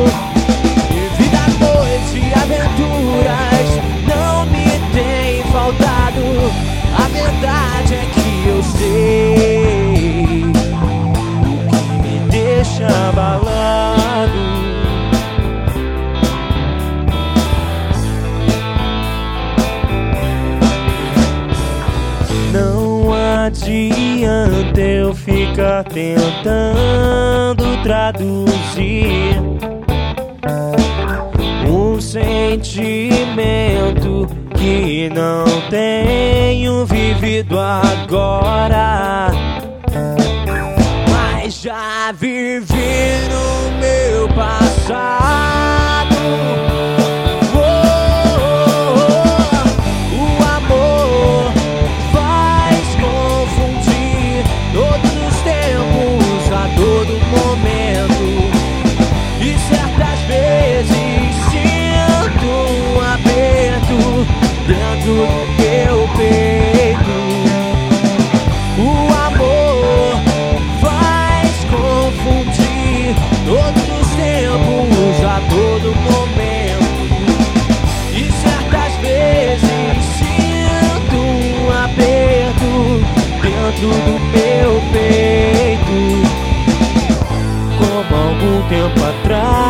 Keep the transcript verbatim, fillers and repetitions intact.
E vida, noite e aventuras não me tem faltado. A verdade é que eu sei o que me deixa abalado. Não adianta eu ficar tentando traduzir um sentimento que não tenho vivido agora, mas já vivi no meu passado. Dentro do meu peito, o amor faz confundir todos os tempos, a todo momento. E certas vezes sinto um aperto dentro do meu peito, como algum tempo atrás.